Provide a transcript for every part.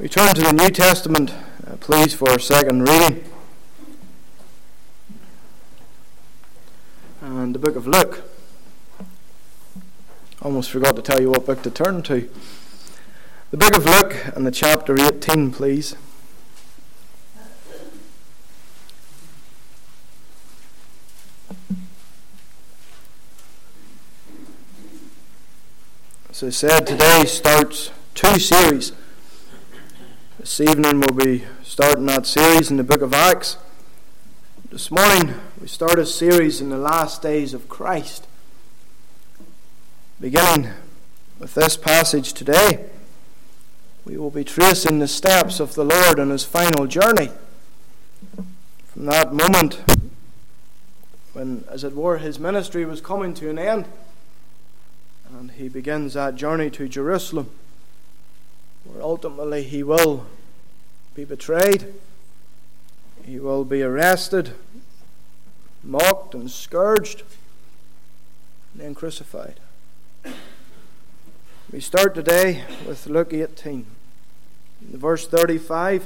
We turn to the New Testament, please, for our second reading. And the book of Luke. Almost forgot to tell you what book to turn to. The book of Luke and the chapter 18, please. As I said, today starts two series. This evening we'll be starting that series in the book of Acts. This morning we start a series in the last days of Christ. Beginning with this passage today, we will be tracing the steps of the Lord on his final journey. From that moment when, as it were, his ministry was coming to an end, and he begins that journey to Jerusalem, where ultimately he will be betrayed, he will be arrested, mocked and scourged, and then crucified. We start today with Luke 18, in verse 35.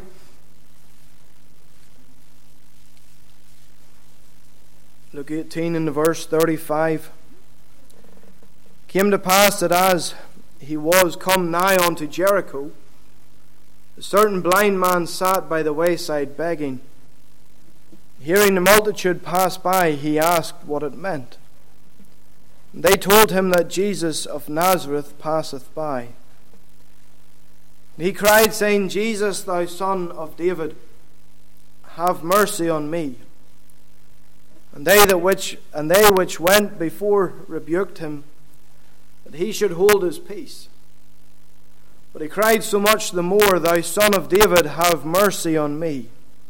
Luke 18 in the verse 35. Came to pass that as he was come nigh unto Jericho, a certain blind man sat by the wayside begging. Hearing the multitude pass by, he asked what it meant. And they told him that Jesus of Nazareth passeth by. And he cried, saying, Jesus, thou Son of David, have mercy on me. And they which went before rebuked him, that he should hold his peace. But he cried so much the more, Thou Son of David, have mercy on me.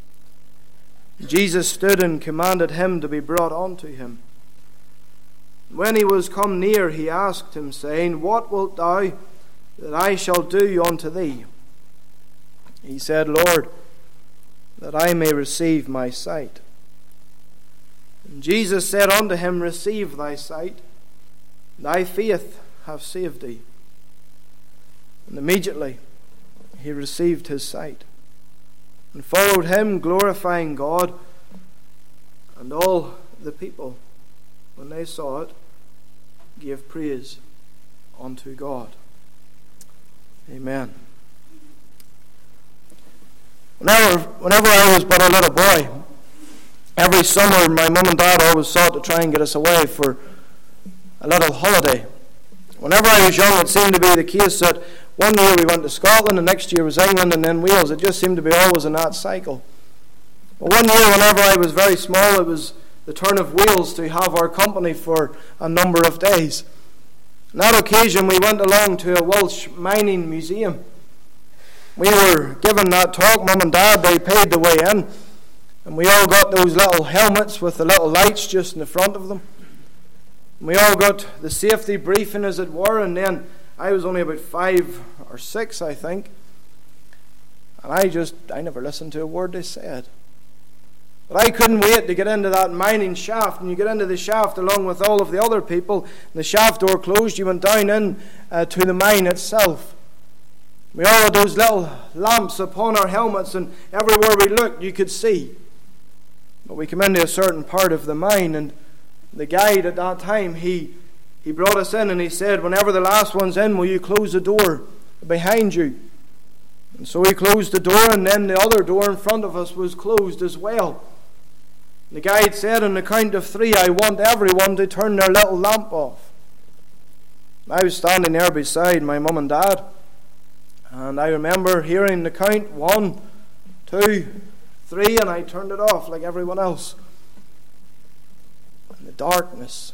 Jesus stood and commanded him to be brought unto him. When he was come near, he asked him, saying, What wilt thou that I shall do unto thee? He said, Lord, that I may receive my sight. And Jesus said unto him, Receive thy sight, thy faith hath saved thee. And immediately he received his sight, and followed him, glorifying God. And all the people, when they saw it, gave praise unto God. Amen. Whenever I was but a little boy, every summer my mum and dad always sought to try and get us away for a little holiday. Whenever I was young, it seemed to be the case that one year we went to Scotland, the next year was England, and then Wales. It just seemed to be always in that cycle. But one year, whenever I was very small, it was the turn of Wales to have our company for a number of days. On that occasion, we went along to a Welsh mining museum. We were given that talk, Mum and Dad, they paid the way in, and we all got those little helmets with the little lights just in the front of them. We all got the safety briefing, as it were, and then I was only about 5 or 6, I think, and I never listened to a word they said. But I couldn't wait to get into that mining shaft, and you get into the shaft along with all of the other people, and the shaft door closed, you went down in to the mine itself. We all had those little lamps upon our helmets, and everywhere we looked you could see. But we came into a certain part of the mine, and the guide at that time, he brought us in, and he said, whenever the last one's in, will you close the door behind you? And so he closed the door, and then the other door in front of us was closed as well. The guide said, on the count of 3, I want everyone to turn their little lamp off. I was standing there beside my mum and dad, and I remember hearing the count, 1, 2, 3, and I turned it off like everyone else. And the darkness.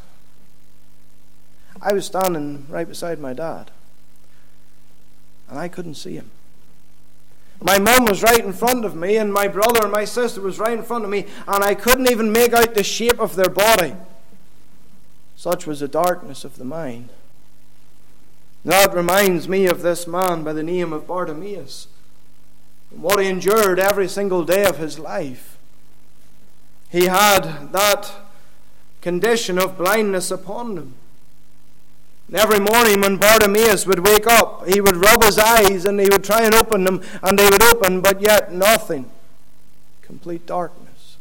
I was standing right beside my dad, and I couldn't see him. My mum was right in front of me, and my brother and my sister was right in front of me, and I couldn't even make out the shape of their body. Such was the darkness of the mind. That reminds me of this man by the name of Bartimaeus, and what he endured every single day of his life. He had that condition of blindness upon him. And every morning when Bartimaeus would wake up, he would rub his eyes and he would try and open them, and they would open, but yet nothing. Complete darkness.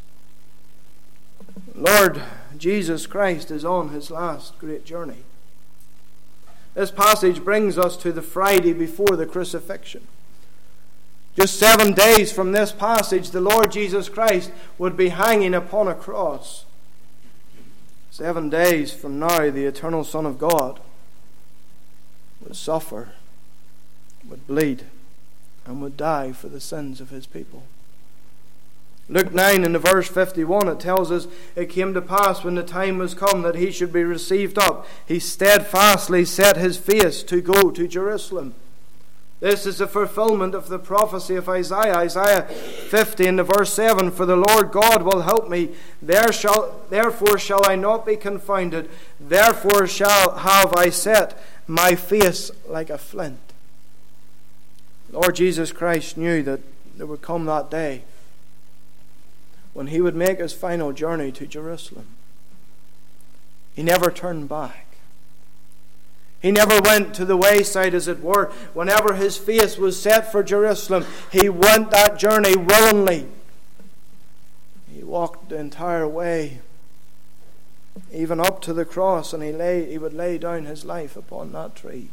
Lord Jesus Christ is on his last great journey. This passage brings us to the Friday before the crucifixion. Just 7 days from this passage, the Lord Jesus Christ would be hanging upon a cross. 7 days from now, the eternal Son of God would suffer, would bleed, and would die for the sins of his people. Luke 9 in the verse 51, it tells us, it came to pass when the time was come that he should be received up, he steadfastly set his face to go to Jerusalem. This is the fulfillment of the prophecy of Isaiah. Isaiah 50 in the verse 7, for the Lord God will help me, therefore shall I not be confounded, therefore have I set my face like a flint. Lord Jesus Christ knew that there would come that day when he would make his final journey to Jerusalem. He never turned back. He never went to the wayside, as it were. Whenever his face was set for Jerusalem, he went that journey willingly. He walked the entire way, even up to the cross, and he would lay down his life upon that tree.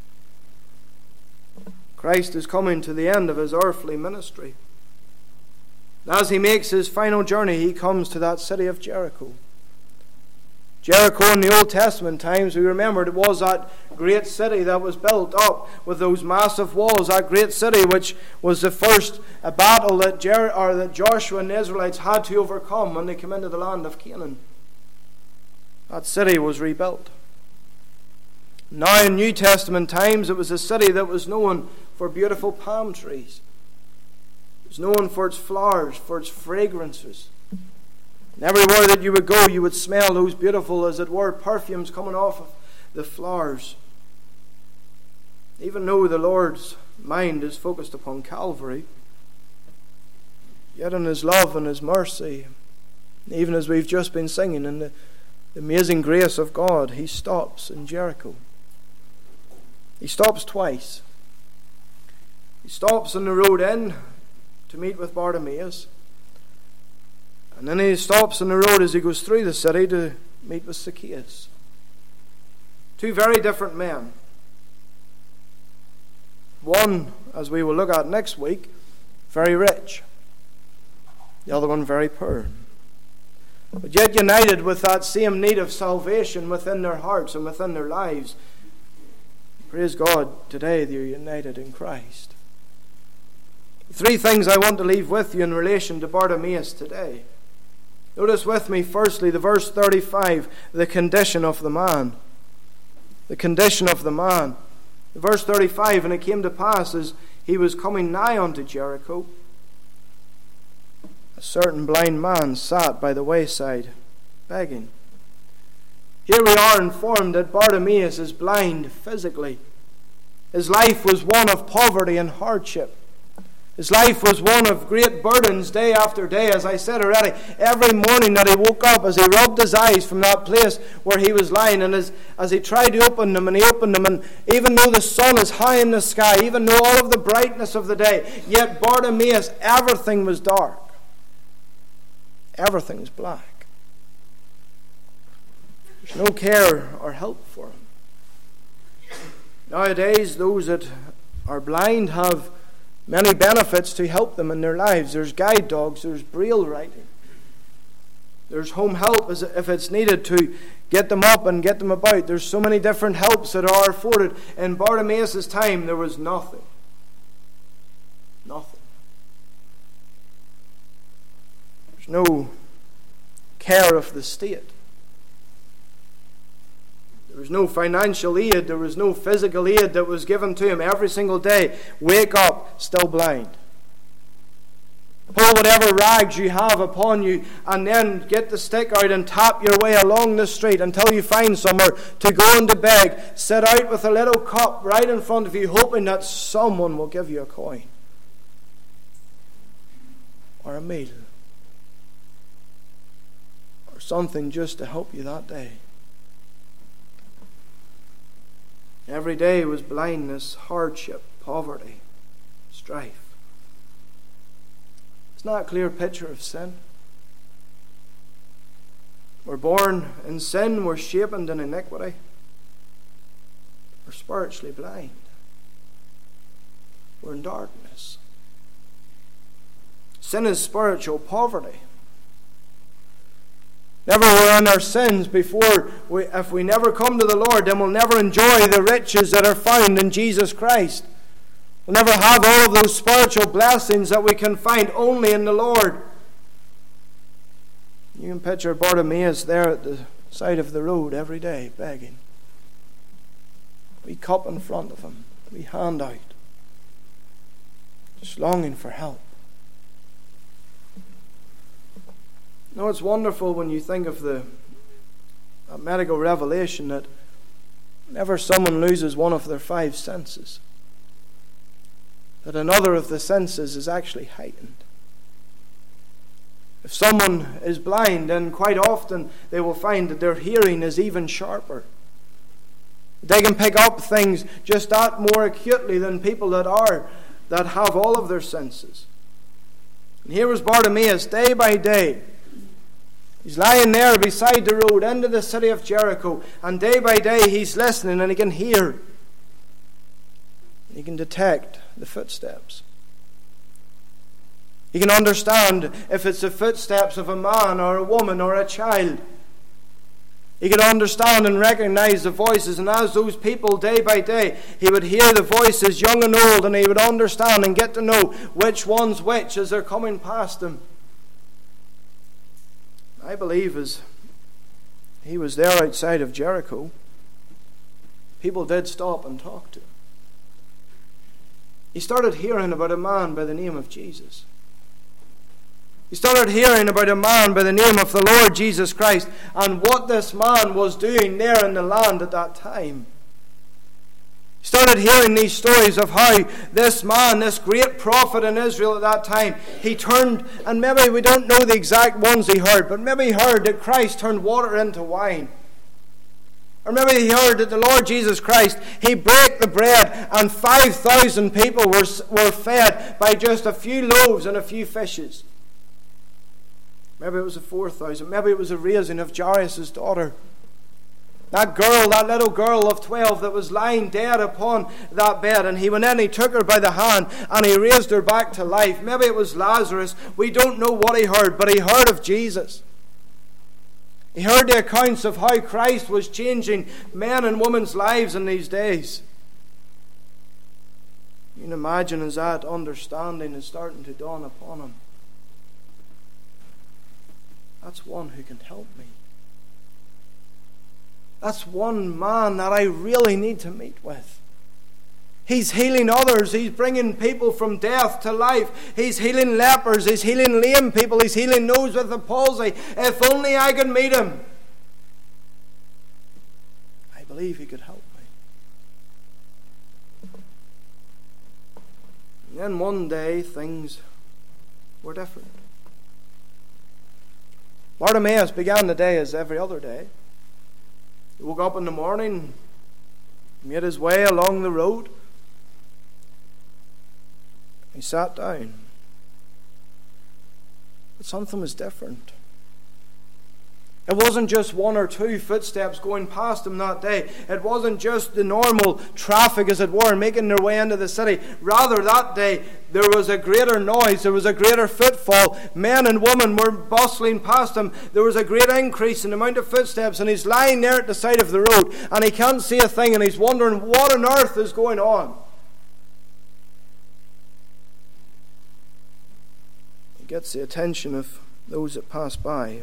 Christ is coming to the end of his earthly ministry. As he makes his final journey, he comes to that city of Jericho. Jericho in the Old Testament times, we remembered it was that great city that was built up with those massive walls, that great city which was the first battle that Joshua and the Israelites had to overcome when they came into the land of Canaan. That city was rebuilt. Now in New Testament times, it was a city that was known for beautiful palm trees. It was known for its flowers, for its fragrances. And everywhere that you would go, you would smell those beautiful, as it were, perfumes coming off of the flowers. Even though the Lord's mind is focused upon Calvary, yet in his love and his mercy, even as we've just been singing in the amazing grace of God, he stops in Jericho. He stops twice. He stops on the road in to meet with Bartimaeus. And then he stops on the road as he goes through the city to meet with Zacchaeus. Two very different men. One, as we will look at next week, very rich. The other one very poor. But yet united with that same need of salvation within their hearts and within their lives. Praise God, today they are united in Christ. Three things I want to leave with you in relation to Bartimaeus today. Notice with me, firstly, the verse 35, the condition of the man. The condition of the man. Verse 35, and it came to pass as he was coming nigh unto Jericho, a certain blind man sat by the wayside, begging. Here we are informed that Bartimaeus is blind physically. His life was one of poverty and hardship. His life was one of great burdens day after day. As I said already, every morning that he woke up, as he rubbed his eyes from that place where he was lying, and as he tried to open them, and he opened them, and even though the sun is high in the sky, even though all of the brightness of the day, yet Bartimaeus, everything was dark. Everything was black. There's no care or help for him. Nowadays, those that are blind have many benefits to help them in their lives. There's guide dogs, there's braille writing, there's home help if it's needed to get them up and get them about. There's so many different helps that are afforded. In Bartimaeus' time, there was nothing. Nothing. There's no care of the state. There was no financial aid, there was no physical aid that was given to him every single day. Wake up, still blind. Pull whatever rags you have upon you, and then get the stick out and tap your way along the street until you find somewhere to go and to beg. Sit out with a little cup right in front of you, hoping that someone will give you a coin or a meal or something just to help you that day. Every day was blindness, hardship, poverty, strife. It's not a clear picture of sin. We're born in sin, we're shaped in iniquity. We're spiritually blind. We're in darkness. Sin is spiritual poverty. Never we're in our sins if we never come to the Lord, then we'll never enjoy the riches that are found in Jesus Christ. We'll never have all of those spiritual blessings that we can find only in the Lord. You can picture Bartimaeus there at the side of the road every day begging. We cup in front of him, we hand out, just longing for help. You know, it's wonderful when you think of the medical revelation that whenever someone loses one of their 5 senses, that another of the senses is actually heightened. If someone is blind, then quite often they will find that their hearing is even sharper. They can pick up things just that more acutely than people that have all of their senses. And here was Bartimaeus day by day. He's lying there beside the road into the city of Jericho, and day by day he's listening and he can hear. He can detect the footsteps. He can understand if it's the footsteps of a man or a woman or a child. He could understand and recognize the voices, and as those people day by day, he would hear the voices young and old, and he would understand and get to know which one's which as they're coming past him. I believe as he was there outside of Jericho, people did stop and talk to him. He started hearing about a man by the name of Jesus. He started hearing about a man by the name of the Lord Jesus Christ and what this man was doing there in the land at that time. He started hearing these stories of how this man, this great prophet in Israel at that time, he turned, and maybe we don't know the exact ones he heard, but maybe he heard that Christ turned water into wine. Or maybe he heard that the Lord Jesus Christ, he broke the bread and 5,000 people were fed by just a few loaves and a few fishes. Maybe it was a 4,000. Maybe it was a raising of Jairus' daughter. That little girl of 12 that was lying dead upon that bed, and he went in, he took her by the hand, and he raised her back to life. Maybe it was Lazarus. We don't know what he heard, but he heard of Jesus. He heard the accounts of how Christ was changing men and women's lives in these days. You can imagine as that understanding is starting to dawn upon him. That's one who can help me. That's one man that I really need to meet with. He's healing others. He's bringing people from death to life. He's healing lepers. He's healing lame people. He's healing those with the palsy. If only I could meet him. I believe he could help me. And then one day things were different. Bartimaeus began the day as every other day. He woke up in the morning, made his way along the road. He sat down. But something was different. It wasn't just 1 or 2 footsteps going past him that day. It wasn't just the normal traffic, as it were, making their way into the city. Rather, that day, there was a greater noise. There was a greater footfall. Men and women were bustling past him. There was a great increase in the amount of footsteps, and he's lying there at the side of the road, and he can't see a thing, and he's wondering what on earth is going on. He gets the attention of those that pass by.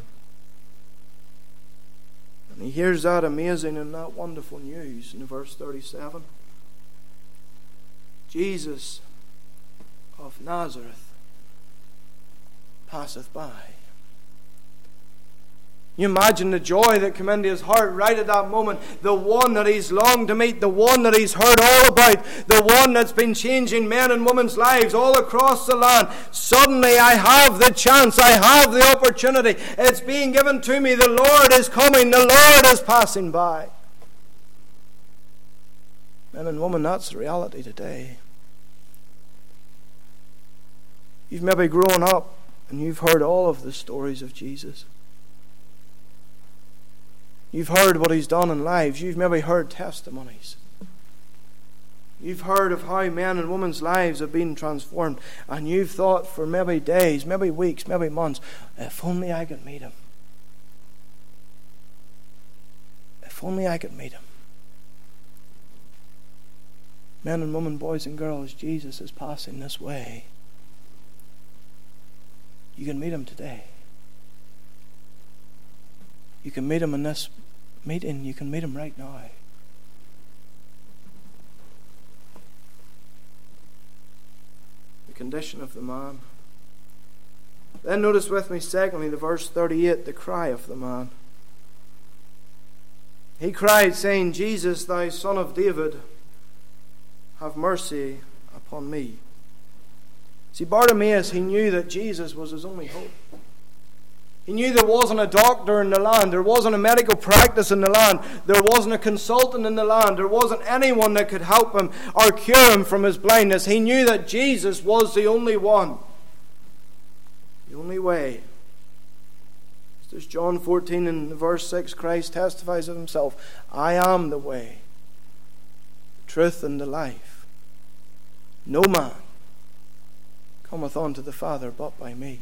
And he hears that amazing and that wonderful news in verse 37. Jesus of Nazareth passeth by. You imagine the joy that came into his heart right at that moment. The one that he's longed to meet, the one that he's heard all about, the one that's been changing men and women's lives all across the land. Suddenly I have the chance, I have the opportunity. It's being given to me. The Lord is coming, the Lord is passing by. Men and women, that's the reality today. You've maybe grown up and you've heard all of the stories of Jesus. You've heard what he's done in lives. You've maybe heard testimonies. You've heard of how men and women's lives have been transformed. And you've thought for maybe days, maybe weeks, maybe months, if only I could meet him. If only I could meet him. Men and women, boys and girls, Jesus is passing this way. You can meet him today. You can meet him in this meeting. You can meet him right now. The condition of the man. Then notice with me, secondly, the verse 38, the cry of the man. He cried, saying, Jesus, thou son of David, have mercy upon me. See, Bartimaeus, he knew that Jesus was his only hope. He knew there wasn't a doctor in the land. There wasn't a medical practice in the land. There wasn't a consultant in the land. There wasn't anyone that could help him or cure him from his blindness. He knew that Jesus was the only one. The only way. As John 14 in verse 6, Christ testifies of himself, I am the way, the truth, and the life. No man cometh unto the Father but by me.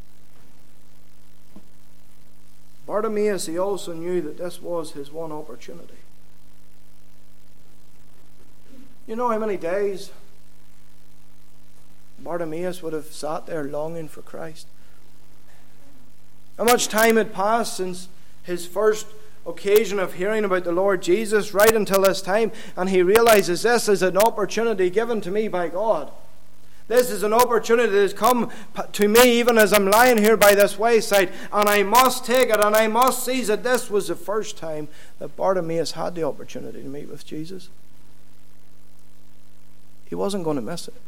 Bartimaeus, he also knew that this was his one opportunity. You know how many days Bartimaeus would have sat there longing for Christ? How much time had passed since his first occasion of hearing about the Lord Jesus, right until this time, and he realizes this is an opportunity given to me by God. This is an opportunity that has come to me even as I'm lying here by this wayside, and I must take it and I must seize it. This was the first time that Bartimaeus had the opportunity to meet with Jesus. He wasn't going to miss it.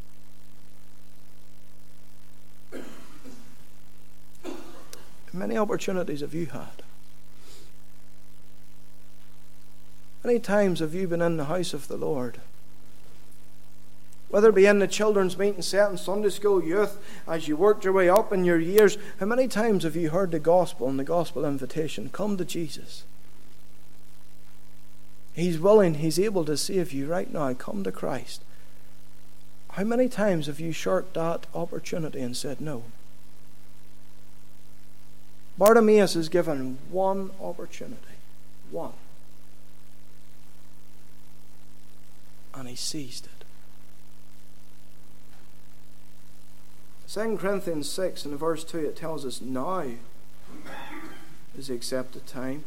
How many opportunities have you had? How many times have you been in the house of the Lord? Whether it be in the children's meeting set in Sunday school, youth, as you worked your way up in your years, how many times have you heard the gospel and the gospel invitation? Come to Jesus. He's willing, he's able to save you right now. Come to Christ. How many times have you shirked that opportunity and said no? Bartimaeus is given one opportunity. One. And he seized it. 2 Corinthians 6 in verse 2, it tells us now is the accepted time.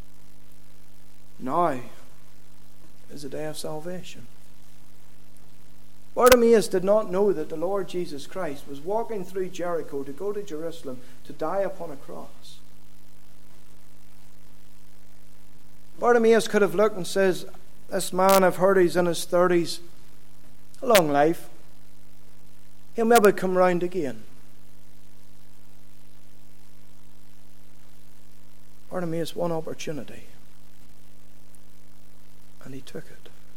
Now is the day of salvation. Bartimaeus did not know that the Lord Jesus Christ was walking through Jericho to go to Jerusalem to die upon a cross. Bartimaeus could have looked and says, this man, I've heard he's in his 30s, a long life. He'll maybe come round again. Bartimaeus, one opportunity, and he took it.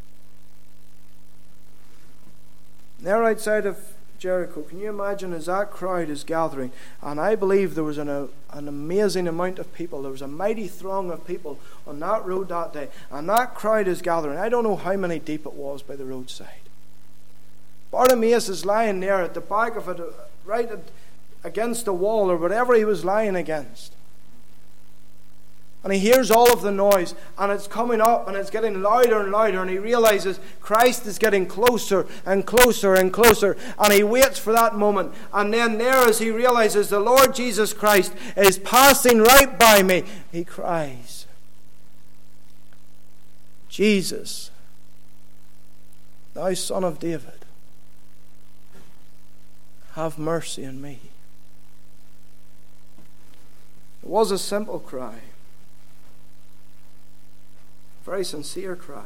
There outside of Jericho, can you imagine as that crowd is gathering? And I believe there was an amazing amount of people. There was a mighty throng of people on that road that day. And that crowd is gathering. I don't know how many deep it was by the roadside. Bartimaeus is lying there at the back of it, right against the wall or whatever he was lying against. And he hears all of the noise, and it's coming up, and it's getting louder and louder, and he realizes Christ is getting closer and closer and closer, and he waits for that moment. And then there, as he realizes the Lord Jesus Christ is passing right by me, he cries, Jesus, thou son of David, have mercy on me. It was a simple cry. Very sincere cry.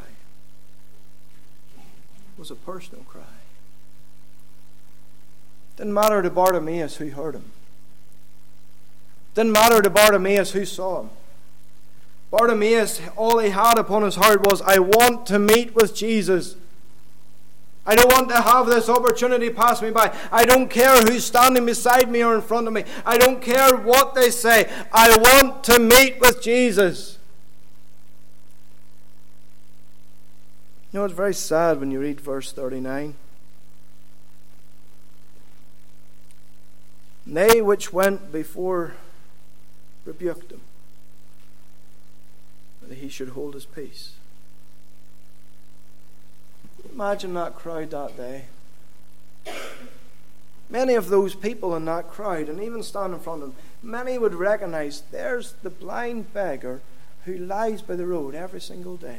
It was a personal cry. Didn't matter to Bartimaeus who heard him. Didn't matter to Bartimaeus who saw him. Bartimaeus, all he had upon his heart was, I want to meet with Jesus. I don't want to have this opportunity pass me by. I don't care who's standing beside me or in front of me. I don't care what they say. I want to meet with Jesus. You know, it's very sad when you read verse 39. And they which went before rebuked him, that he should hold his peace. Imagine that crowd that day. Many of those people in that crowd, and even standing in front of them, many would recognize there's the blind beggar who lies by the road every single day.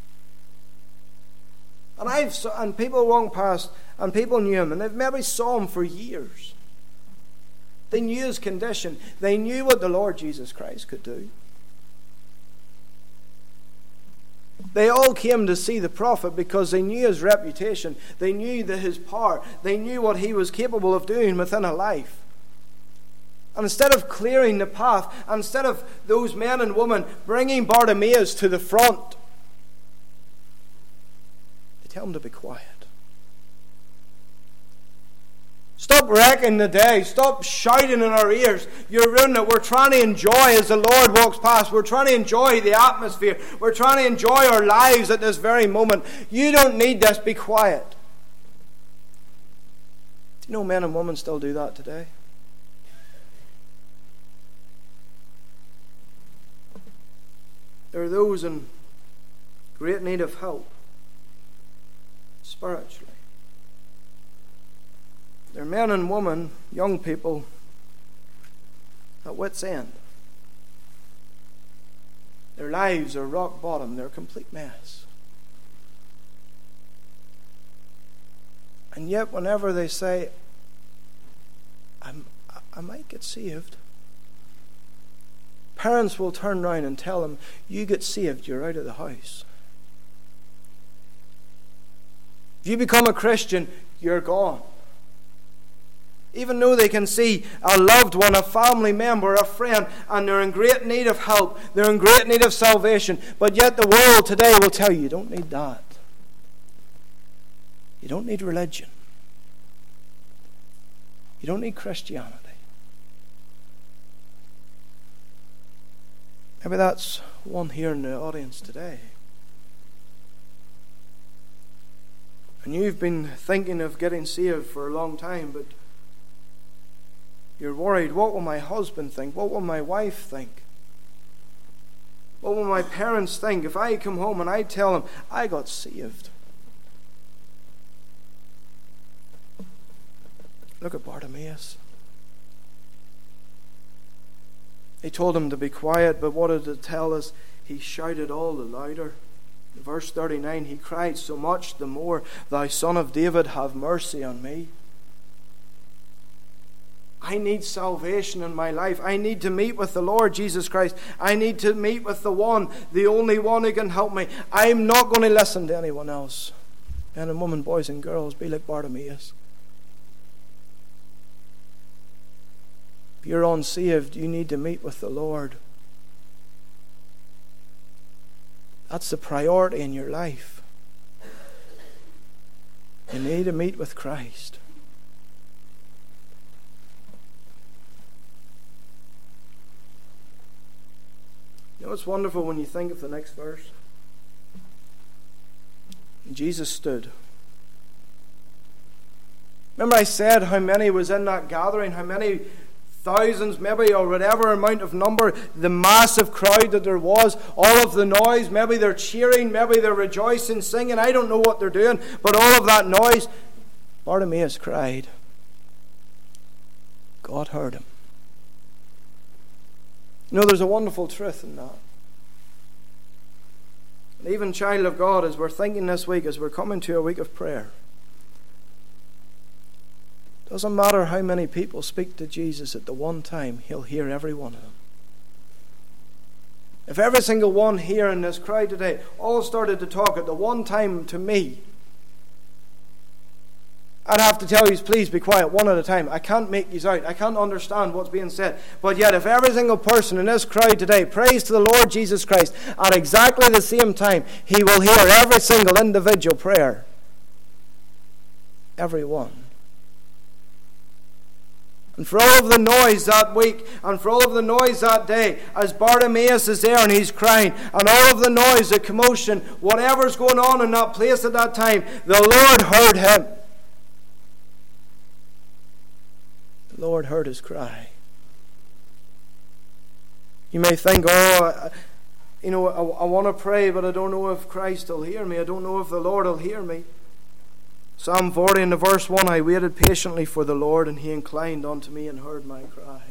And people walked past, and people knew him, and they maybe saw him for years. They knew his condition. They knew what the Lord Jesus Christ could do. They all came to see the prophet because they knew his reputation. They knew his power. They knew what he was capable of doing within a life. And instead of clearing the path, instead of those men and women bringing Bartimaeus to the front, they tell him to be quiet. Stop wrecking the day. Stop shouting in our ears. You're ruining it. We're trying to enjoy as the Lord walks past. We're trying to enjoy the atmosphere. We're trying to enjoy our lives at this very moment. You don't need this. Be quiet. Do you know men and women still do that today? There are those in great need of help spiritually. They're men and women, young people, at wit's end. Their lives are rock bottom. They're a complete mess. And yet whenever they say, I might get saved, parents will turn around and tell them, you get saved, you're out of the house. If you become a Christian, you're gone. Even though they can see a loved one, a family member, a friend, and they're in great need of help, they're in great need of salvation, but yet the world today will tell you, you don't need that. You don't need religion. You don't need Christianity. Maybe that's one here in the audience today. And you've been thinking of getting saved for a long time, but you're worried, what will my husband think? What will my wife think? What will my parents think if I come home and I tell them I got saved? Look at Bartimaeus. He told him to be quiet, but what did it tell us? He shouted all the louder. In verse 39, he cried, so much the more, Thou Son of David, have mercy on me. I need salvation in my life. I need to meet with the Lord Jesus Christ. I need to meet with the one, the only one who can help me. I'm not going to listen to anyone else. Men and women, boys and girls, be like Bartimaeus. If you're unsaved, you need to meet with the Lord. That's the priority in your life. You need to meet with Christ. You know, it's wonderful when you think of the next verse. Jesus stood. Remember I said how many was in that gathering, how many thousands maybe, or whatever amount of number, the massive crowd that there was, all of the noise, maybe they're cheering, maybe they're rejoicing, singing, I don't know what they're doing, but all of that noise, Bartimaeus cried. God heard him. You know, there's a wonderful truth in that. And even, child of God, as we're thinking this week, as we're coming to a week of prayer, doesn't matter how many people speak to Jesus at the one time, he'll hear every one of them. If every single one here in this crowd today all started to talk at the one time to me, I'd have to tell you, please be quiet one at a time. I can't make you out. I can't understand what's being said. But yet, if every single person in this crowd today prays to the Lord Jesus Christ at exactly the same time, He will hear every single individual prayer. Every one. And for all of the noise that week, and for all of the noise that day, as Bartimaeus is there and he's crying, and all of the noise, the commotion, whatever's going on in that place at that time, the Lord heard him. The Lord heard his cry. You may think, I want to pray, but I don't know if Christ will hear me. I don't know if the Lord will hear me. Psalm 40 and verse 1, I waited patiently for the Lord, and He inclined unto me and heard my cry.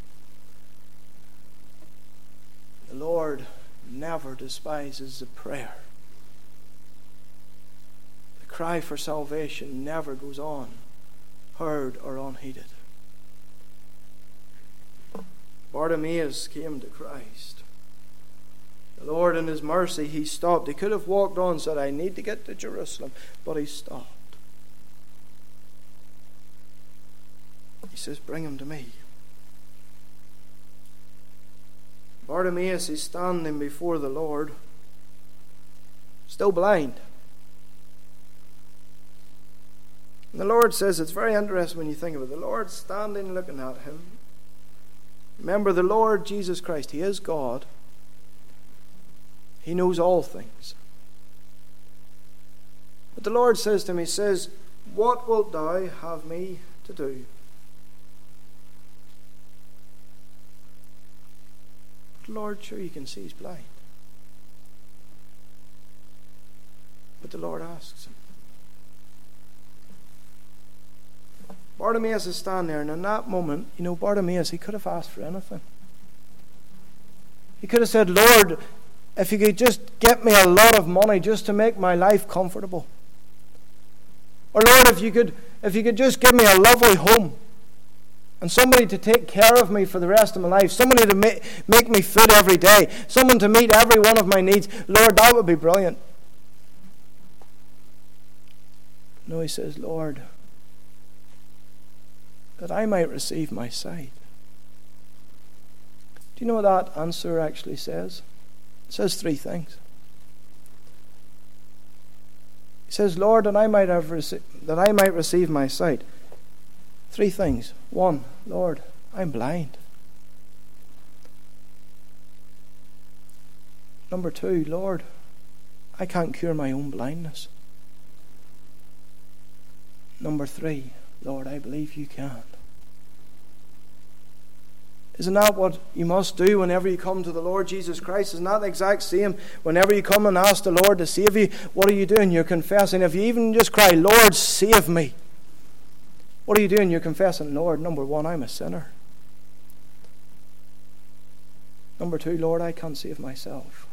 The Lord never despises the prayer. The cry for salvation never goes on, heard or unheeded. Bartimaeus came to Christ. The Lord in His mercy, He stopped. He could have walked on and said, I need to get to Jerusalem, but He stopped. He says, bring him to me. Bartimaeus is standing before the Lord, still blind. And the Lord says, it's very interesting when you think of it, the Lord standing looking at him. Remember, the Lord Jesus Christ, He is God. He knows all things. But the Lord says to him, He says, what wilt thou have me to do? But Lord, sure you can see he's blind. But the Lord asks him. Bartimaeus is standing there, and in that moment, Bartimaeus, he could have asked for anything. He could have said, Lord, if you could just get me a lot of money just to make my life comfortable. Or Lord, if you could just give me a lovely home and somebody to take care of me for the rest of my life, somebody to make me food every day, someone to meet every one of my needs, Lord, that would be brilliant. No, he says, Lord, that I might receive my sight. Do you know what that answer actually says? It says three things. He says, Lord, that I might receive my sight. Three things. One, Lord, I'm blind. Number two, Lord, I can't cure my own blindness. Number three, Lord, I believe you can. Isn't that what you must do whenever you come to the Lord Jesus Christ? Isn't that the exact same? Whenever you come and ask the Lord to save you, what are you doing? You're confessing. If you even just cry, Lord, save me. What are you doing? You're confessing, Lord, number one, I'm a sinner. Number two, Lord, I can't save myself.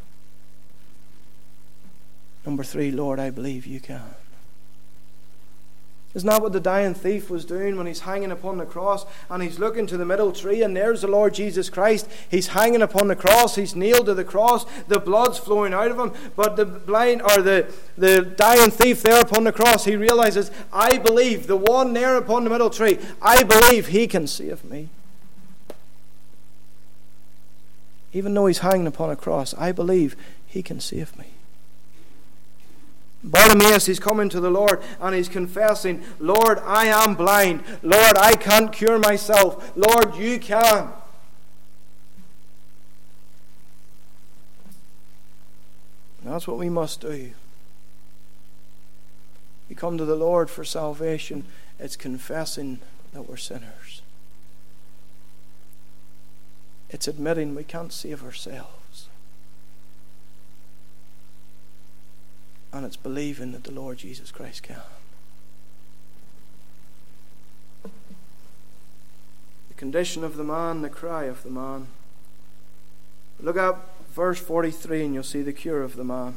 Number three, Lord, I believe you can. Isn't that what the dying thief was doing when he's hanging upon the cross and he's looking to the middle tree and there's the Lord Jesus Christ. He's hanging upon the cross. He's nailed to the cross. The blood's flowing out of him. But the dying thief there upon the cross, he realizes, I believe, the one there upon the middle tree, I believe he can save me. Even though he's hanging upon a cross, I believe he can save me. Bartimaeus, he's coming to the Lord and he's confessing, Lord, I am blind. Lord, I can't cure myself. Lord, you can. And that's what we must do. We come to the Lord for salvation. It's confessing that we're sinners. It's admitting we can't save ourselves. And it's believing that the Lord Jesus Christ can. The condition of the man, the cry of the man. Look at verse 43 and you'll see the cure of the man.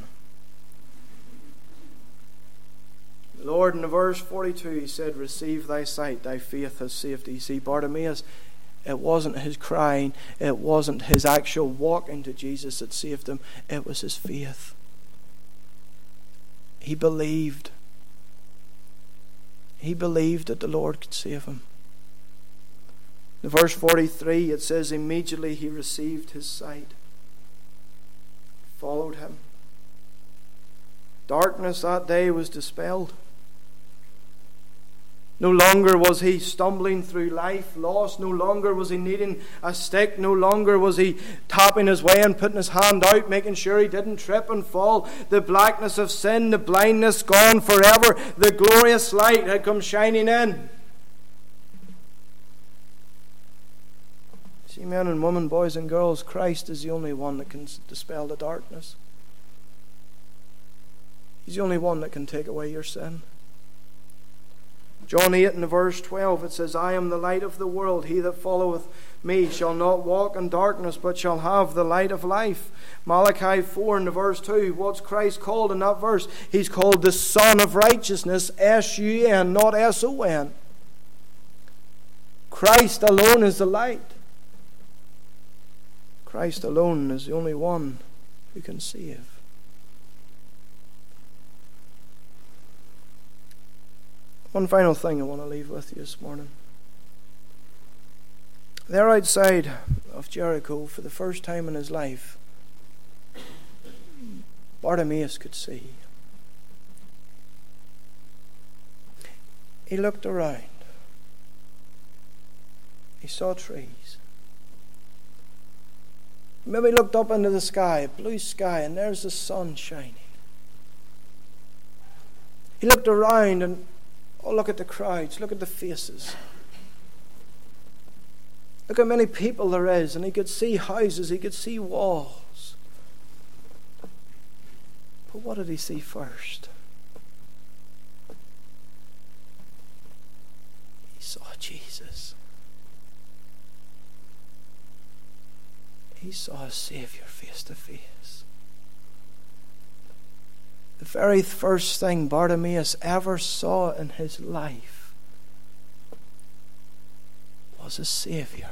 The Lord in verse 42, He said, receive thy sight, thy faith has saved thee. You see, Bartimaeus, it wasn't his crying, it wasn't his actual walking to Jesus that saved him, it was his faith. He believed. he believed that the Lord could save him. In verse 43, it says, immediately he received his sight, followed him. Darkness that day was dispelled. No longer was he stumbling through life lost. No longer was he needing a stick. No longer was he tapping his way and putting his hand out, making sure he didn't trip and fall. The blackness of sin, the blindness gone forever. The glorious light had come shining in. See, men and women, boys and girls, Christ is the only one that can dispel the darkness. He's the only one that can take away your sin. John 8 and verse 12, it says, I am the light of the world. He that followeth me shall not walk in darkness, but shall have the light of life. Malachi 4 and verse 2, what's Christ called in that verse? He's called the Son of Righteousness, S-U-N, not S-O-N. Christ alone is the light. Christ alone is the only one who can save. One final thing I want to leave with you this morning. There outside of Jericho, for the first time in his life, Bartimaeus could see. He looked around. He saw trees. Maybe looked up into the sky, blue sky, and there's the sun shining. He looked around and, oh, look at the crowds, look at the faces. Look how many people there is, and he could see houses, he could see walls. But what did he see first? He saw Jesus. He saw his Savior face to face. The very first thing Bartimaeus ever saw in his life was a Savior.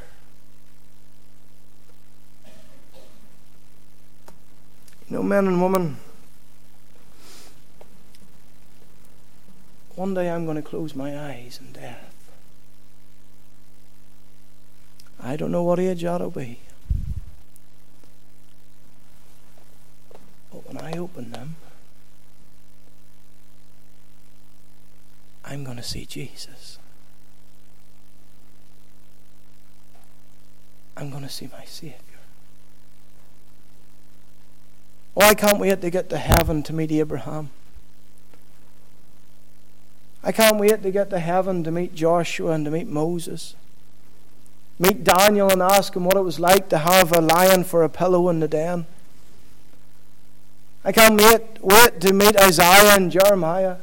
You know, men and women, one day I'm going to close my eyes in death. I don't know what age that'll be. But when I open them, I'm going to see Jesus. I'm going to see my Savior. Oh, I can't wait to get to heaven to meet Abraham. I can't wait to get to heaven to meet Joshua and to meet Moses. Meet Daniel and ask him what it was like to have a lion for a pillow in the den. I can't wait to meet Isaiah and Jeremiah.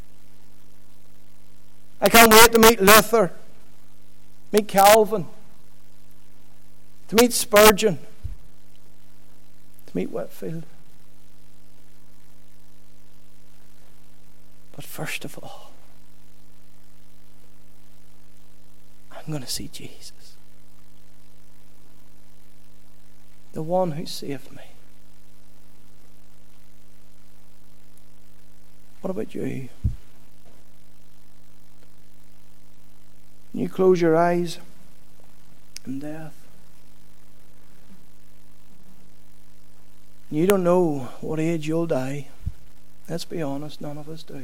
I can't wait to meet Luther, meet Calvin, to meet Spurgeon, to meet Whitefield. But first of all, I'm going to see Jesus, the one who saved me. What about you? Can you close your eyes in death? You don't know what age you'll die. Let's be honest, none of us do.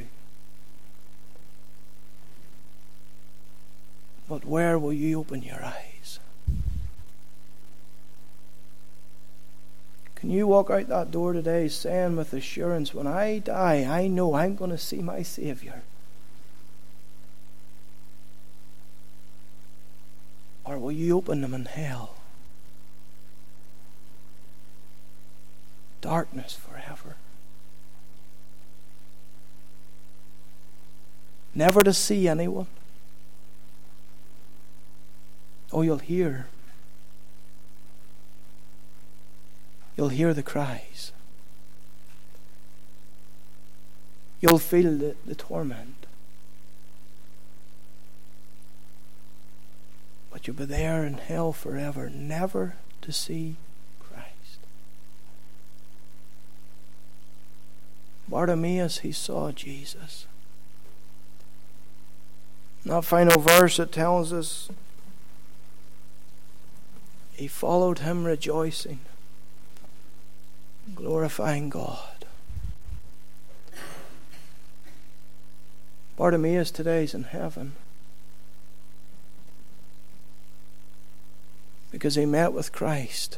But where will you open your eyes? Can you walk out that door today saying with assurance, when I die, I know I'm going to see my Savior? Or will you open them in hell? Darkness forever. Never to see anyone. Oh, you'll hear. You'll hear the cries. You'll feel the torment. But you'll be there in hell forever, never to see Christ. Bartimaeus, he saw Jesus. In that final verse, it tells us he followed him rejoicing, glorifying God. Bartimaeus today is in heaven because he met with Christ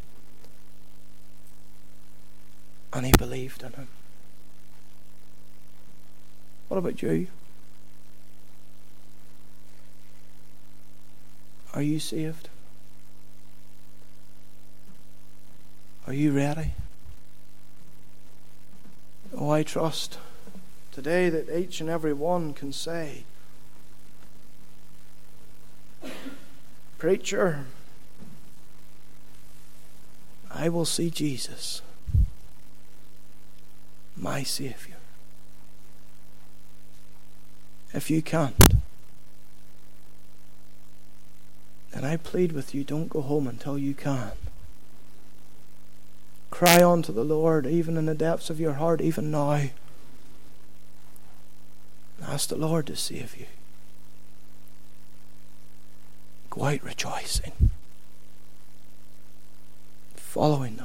and he believed in him. What about you? Are you saved? Are you ready? Oh, I trust today that each and every one can say, preacher, I will see Jesus, my Savior. If you can't, then I plead with you, don't go home until you can. Cry on to the Lord, even in the depths of your heart, even now. Ask the Lord to save you. Go out rejoicing, following the